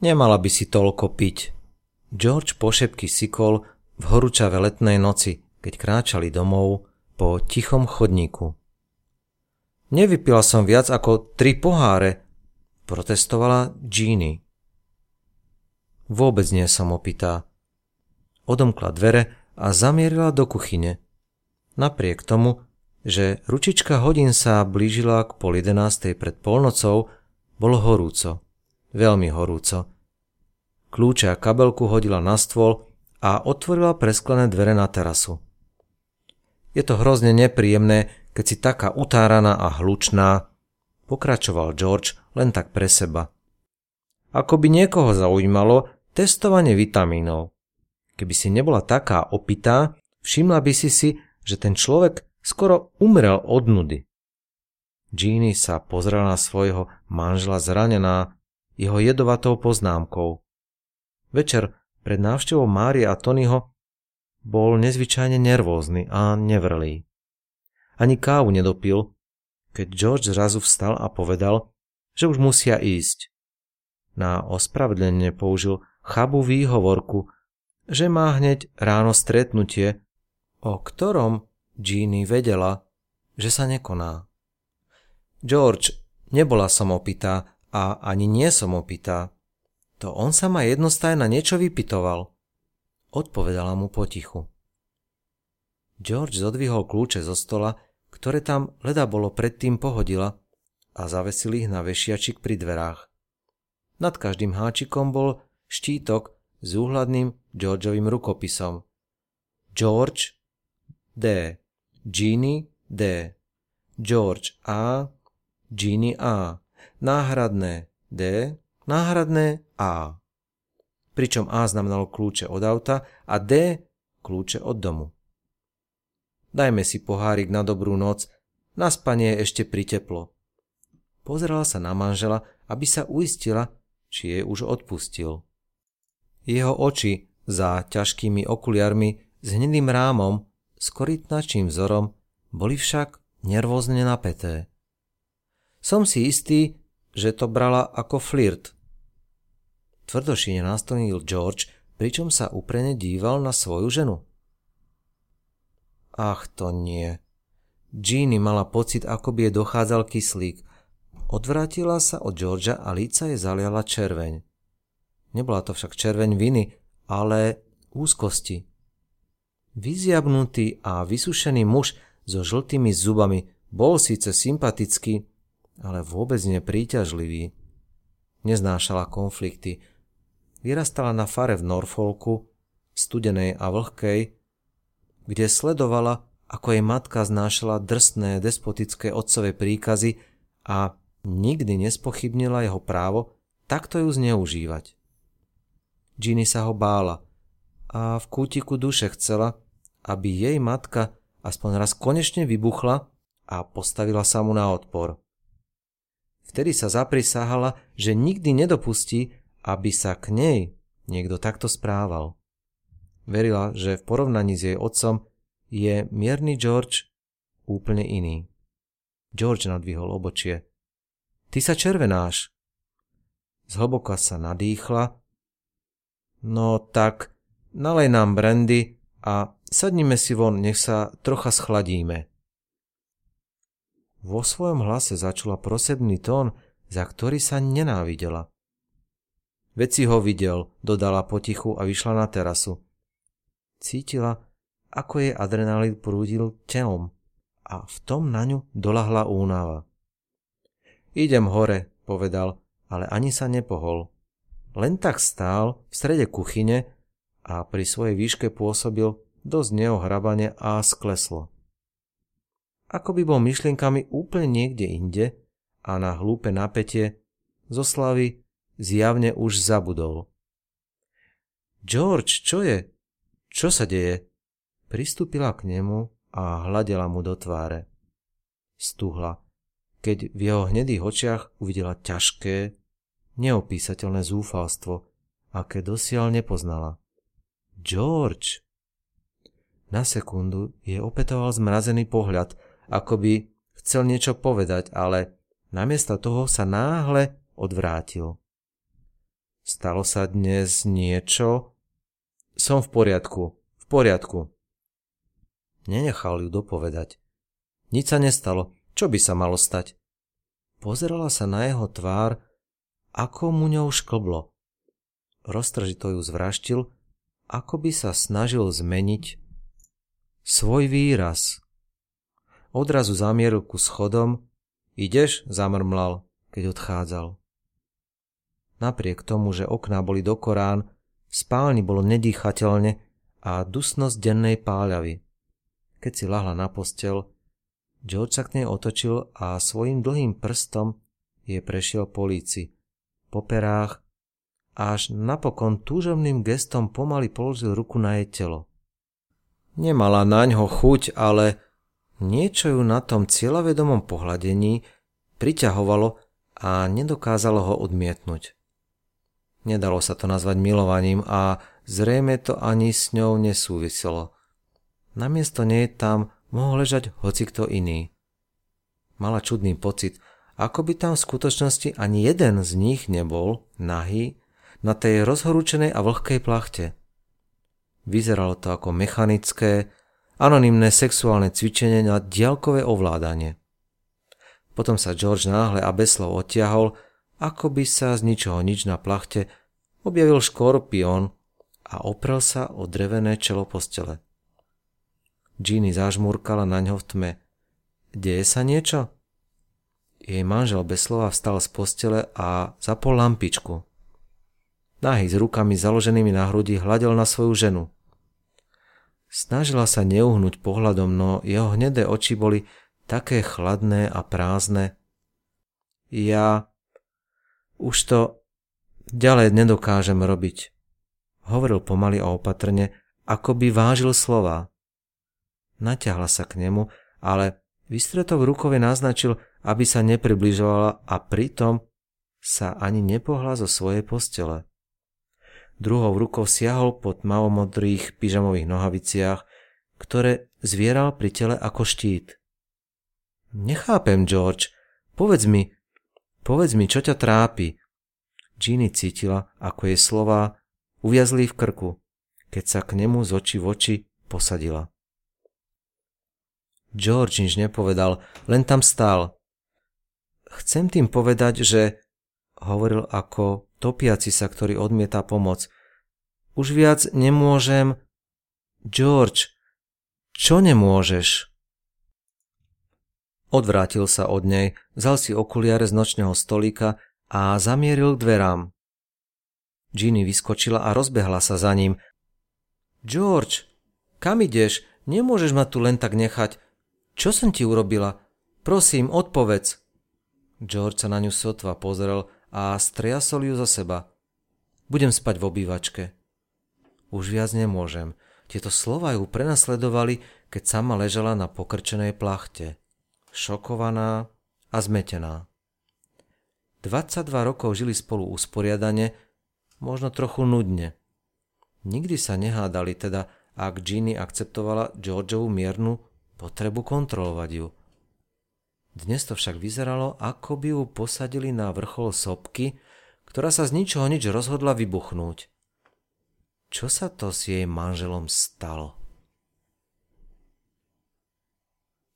Nemala by si toľko piť. George pošepky sykol v horúčave letnej noci, keď kráčali domov po tichom chodníku. Nevypila som viac ako 3 poháre, protestovala Jeannie. Vôbec nie som opitá. Odomkla dvere a zamierila do kuchyne. Napriek tomu, že ručička hodín sa blížila k 10:30 pred polnocou, bolo horúco. Veľmi horúco. Kľúče a kabelku hodila na stôl a otvorila presklené dvere na terasu. Je to hrozne nepríjemné, keď si taká utáraná a hlučná, pokračoval George len tak pre seba. Ako by niekoho zaujímalo testovanie vitamínov. Keby si nebola taká opitá, všimla by si, že ten človek skoro umrel od nudy. Jeannie sa pozrela na svojho manžela zranená jeho jedovatou poznámkou. Večer pred návštevou Márie a Tonyho bol nezvyčajne nervózny a nevrlý. Ani kávu nedopil, keď George zrazu vstal a povedal, že už musia ísť. Na ospravedlnenie použil chabú výhovorku, že má hneď ráno stretnutie, o ktorom Jeannie vedela, že sa nekoná. George, nebola som opitá a ani nie som opitá. To on sa ma jednostajne na niečo vypytoval, odpovedala mu potichu. George zodvihol kľúče zo stola, ktoré tam leda bolo predtým pohodila, a zavesil ich na vešiačik pri dverách. Nad každým háčikom bol štítok s úhľadným Georgeovým rukopisom. George D. Jeannie D. George A. Jeannie A. Náhradné D. Náhradné A. Pričom A znamenalo kľúče od auta a D. kľúče od domu. Dajme si pohárik na dobrú noc, na spanie je ešte priteplo. Pozerala sa na manžela, aby sa uistila, či jej už odpustil. Jeho oči za ťažkými okuliarmi s hnedým rámom s korytnačím vzorom boli však nervózne napäté. Som si istý, že to brala ako flirt. Tvrdošine nastonil George, pričom sa úprene díval na svoju ženu. Ach, to nie. Jeannie mala pocit, ako by jej dochádzal kyslík. Odvrátila sa od Georgea a líca jej zaliala červeň. Nebola to však červeň viny, ale úzkosti. Vyziabnutý a vysušený muž so žltými zubami bol síce sympatický, ale vôbec nepríťažlivý. Neznášala konflikty. Vyrastala na fare v Norfolku, studenej a vlhkej, kde sledovala, ako jej matka znášala drsné despotické otcové príkazy a nikdy nespochybnila jeho právo takto ju zneužívať. Jeannie sa ho bála a v kútiku duše chcela, aby jej matka aspoň raz konečne vybuchla a postavila sa mu na odpor. Vtedy sa zaprisáhala, že nikdy nedopustí, aby sa k nej niekto takto správal. Verila, že v porovnaní s jej otcom je mierny George úplne iný. George nadvihol obočie. Ty sa červenáš. Zhlboka sa nadýchla. No tak, nalej nám brandy a sadnime si von, nech sa trocha schladíme. Vo svojom hlase začula prosebný tón, za ktorý sa nenávidela. Veď si ho videl, dodala potichu a vyšla na terasu. Cítila, ako jej adrenalín prúdil telom a v tom na ňu doľahla únava. Idem hore, povedal, ale ani sa nepohol. Len tak stál v strede kuchyne a pri svojej výške pôsobil dosť neohrabane a skleslo. Ako by bol myšlienkami úplne niekde inde a na hlúpe napätie zo slavy zjavne už zabudol. George, čo je? Čo sa deje? Pristúpila k nemu a hladela mu do tváre. Stuhla, keď v jeho hnedých očiach uvidela ťažké, neopísateľné zúfalstvo, aké dosiaľ nepoznala. George! Na sekundu jej opätoval zmrazený pohľad, ako by chcel niečo povedať, ale namiesto toho sa náhle odvrátil. Stalo sa dnes niečo? Som v poriadku. Nenechal ju dopovedať. Nič sa nestalo, čo by sa malo stať? Pozerala sa na jeho tvár, ako mu ňou šklblo. Roztržito ju zvraštil, ako by sa snažil zmeniť svoj výraz. Odrazu zamieril ku schodom. Ideš? Zamrmlal, keď odchádzal. Napriek tomu, že okná boli do Korán, v spálni bolo nedýchateľne a dusnosť dennej páľavy. Keď si ľahla na posteľ, George sa k nej otočil a svojím dlhým prstom jej prešiel po líci, po perách, až napokon túžobným gestom pomaly položil ruku na jej telo. Nemala naňho chuť, ale niečo ju na tom cieľavedomom pohľadení priťahovalo a nedokázalo ho odmietnuť. Nedalo sa to nazvať milovaním a zrejme to ani s ňou nesúviselo. Namiesto nej tam mohol ležať hocikto iný. Mala čudný pocit, ako by tam v skutočnosti ani jeden z nich nebol nahý na tej rozhorúčenej a vlhkej plachte. Vyzeralo to ako mechanické, anonymné sexuálne cvičenie na diaľkové ovládanie. Potom sa George náhle a bezslov odtiahol, ako by sa z ničoho nič na plachte objavil škorpión a oprel sa o drevené čelo postele. Ginny zažmúrkala na ňo v tme. Deje sa niečo? Jej manžel bez slova vstal z postele a zapol lampičku. Nahý s rukami založenými na hrudi hľadel na svoju ženu. Snažila sa neuhnúť pohľadom, no jeho hnedé oči boli také chladné a prázdne. Ja už to ďalej nedokážem robiť, hovoril pomaly a opatrne, ako by vážil slová. Naťahla sa k nemu, ale vystretou rukou naznačil, aby sa nepribližovala a pritom sa ani nepohla zo svojej postele. Druhou rukou siahol po tmavomodrých pyžamových nohaviciach, ktoré zvieral pri tele ako štít. Nechápem, George, povedz mi, čo ťa trápi. Ginny cítila, ako jej slová uviazli v krku, keď sa k nemu z očí v oči posadila. George nič nepovedal, len tam stál. Chcem tým povedať, že hovoril ako topiaci sa, ktorý odmieta pomoc. Už viac nemôžem. George, čo nemôžeš? Odvrátil sa od nej, vzal si okuliare z nočného stolíka a zamieril k dverám. Ginny vyskočila a rozbehla sa za ním. George, kam ideš? Nemôžeš ma tu len tak nechať. Čo som ti urobila? Prosím, odpovedz. George sa na ňu sotva pozrel a striasol ju zo seba. Budem spať v obývačke. Už viac nemôžem. Tieto slová ju prenasledovali, keď sama ležala na pokrčenej plachte. Šokovaná a zmetená. 22 rokov žili spolu usporiadane, možno trochu nudne. Nikdy sa nehádali, teda ak Ginny akceptovala Georgeovu miernu potrebu kontrolovať ju. Dnes to však vyzeralo, ako by ju posadili na vrchol sopky, ktorá sa z ničoho nič rozhodla vybuchnúť. Čo sa to s jej manželom stalo?